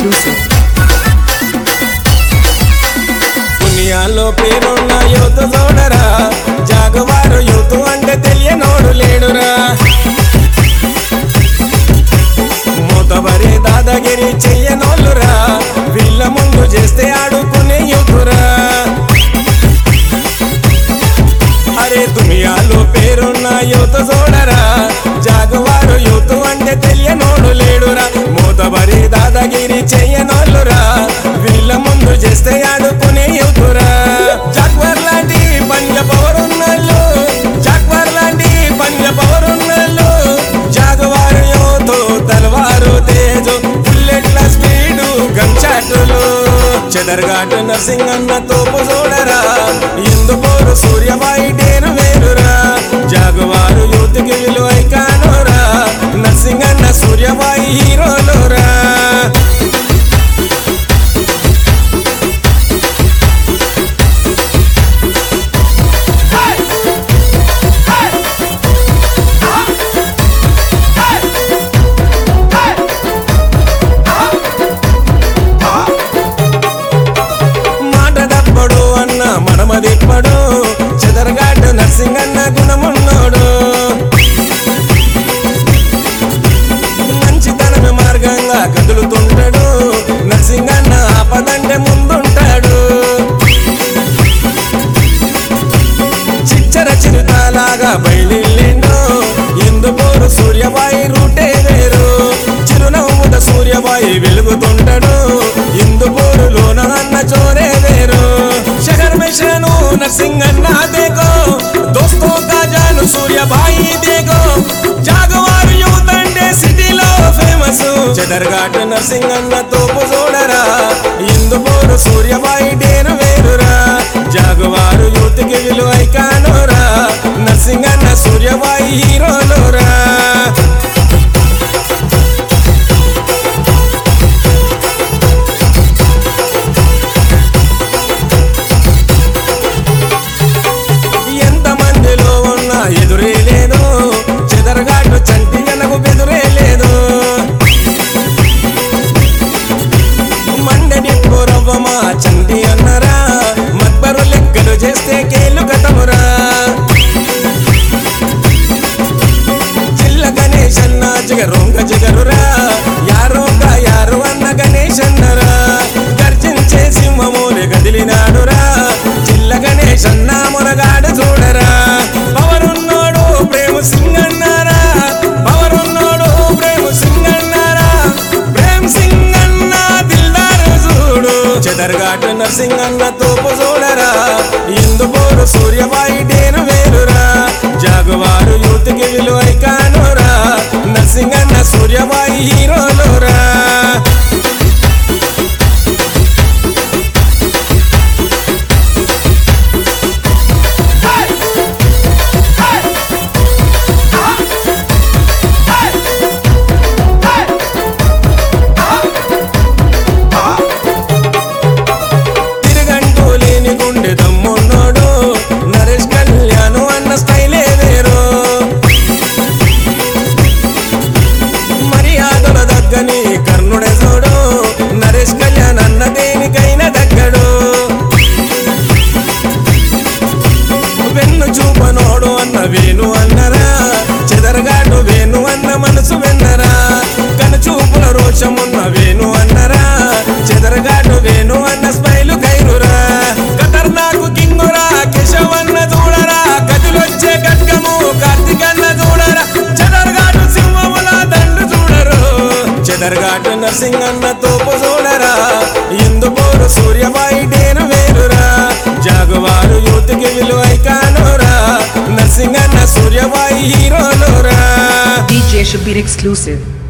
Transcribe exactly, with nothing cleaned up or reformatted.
exclusive. దునియాలో పేరున్న youth చూడరా, జాగవారు youth అంటే తెలియనోడు లేడురా. మూతబరి దాదాగిరి చెయ్యనోళ్ళురా, వీళ్ళ ముందు చేస్తే ఆడుకునే యూతురా. అరే దునియాలో పేరున్న యూత్ చూడరా, జాగవారు యూత్ అంటే తెలియనోడు లేడురా. మూతబరి దాదాగిరి చెయ్యనోళ్ళురా, వీళ్ళ ముందు చేస్తే ఆడుకునే యూతురా. జాగ్వర్ లాంటి పంజ పవరున్నోళ్ళు, జాగ్వర్ లాంటి పంజ పవరున్నోళ్ళు, జాగవారు యూత్ తలవారు తేజు, బుల్లెట్ల స్పీడు గంచాటులు. చెదర్ఘాట్ నర్సింగ్ అన్న తోపు చూడరా, ఇందుపోరు సూర్యబాయి డేరు వేరురా. జాగవారు యూత్ కి విలువ కానురా, నర్సింగ్ అన్న సూర్యబాయి హీరోలురా. మనమదిప్పడు చెదర్ఘాట్ నర్సింగ్ అన్న గుణమున్నోడు, మంచితనమే మార్గంగా కదులుతుంటాడు. నర్సింగ్ అన్న ఆపదంటే ముందుంటాడు. చిచ్చర చిరుతాలాగా బయలుదేరిండు, ఇందుపోరు సూర్యబాయి రూటే వేరు. చిరునవ్వుత సూర్యబాయి వెలుగుతుంటాడు, ఇందుపోరులోన అన్న చోరే వేరు. शहर में शनु नरसिंह अन्ना देखो, दोस्तों का जानू सूर्यबाई देखो. जागवार यूथ अंडे सिटीलो फेमस, చెదర్ఘాట్ నర్సింగ్ అన్న తోపు చూడరా, ఇందుపోరు సూర్యబాయి డేరు వేరురా. జాగవారు యూత్ కి విలువ కానురా, నర్సింగ్ అన్న సూర్యబాయి హీరోలురా. ఎదురే లేదు చెదర్ఘాట్ చంటి అనకు బెదురే లేదు. మండని పూర్వమా చంటి అన్నరా, మక్బరు లెక్కలు చేస్తే కేలు గతమురా. జిల్ల గణేష్ అన్న జిగరొంగ జిగరురా, యారోగా యారు అన్న గణేష్ అన్నరా. గర్జించే సింహమూలి గదిలినాడురా, జిల్ల గణేష్ అన్న మునగాడు చూడరా. పవరున్నోడు ప్రేమ సింగ్ అన్నారా, పవరున్నోడు ప్రేమ సింగ్ అన్నారా. ప్రేమ్ సింగ్ అన్న దిల్దారు చూడు, చెదర్ఘాట్ నర్సింగ్ అన్న తోపు చూడరా, ఇందుపోరు సూర్యబాయి డేరు వేరురా. జాగవారు యూత్ కి విలువ కానురా, నర్సింగ్ అన్న సూర్యబాయి హీరోలురా. దమ్మున్నోడు నరేష్ కళ్యాణ్ అన్న స్టైలే వేరు. మర్యాదల దగ్గని కర్ణుడే చూడు, నరేష్ కళ్యాణ్ అన్న దేనికైనా దగ్గడు. వెన్ను చూపనోడు అన్న వేణు అన్నరా, చెదర్ఘాట్ వేణు అన్న మనసు వెన్నరా. కనుచూపుల రోషమున్న వేణు అన్నరా, చెదర్ఘాట్ వేణు అన్న స్మైలు గైరురా. ఖతర్నాకు కింగురా కేశవన్న చూడరా, గదిలొచ్చే గడ్గము కార్తికన్న చూడరా. చెదర్ఘాట్ సింహముల దండు చూడరు, చెదర్ఘాట్ నర్సింగ్ అన్న తోపు చూడరా, ఇందుపోరు సూర్యబాయి డేరు వేరురా. జాగవారు యూత్ కి విలువ కానురా, నర్సింగ్ అన్న Suryabai హీరోలురా. D J Shabir exclusive.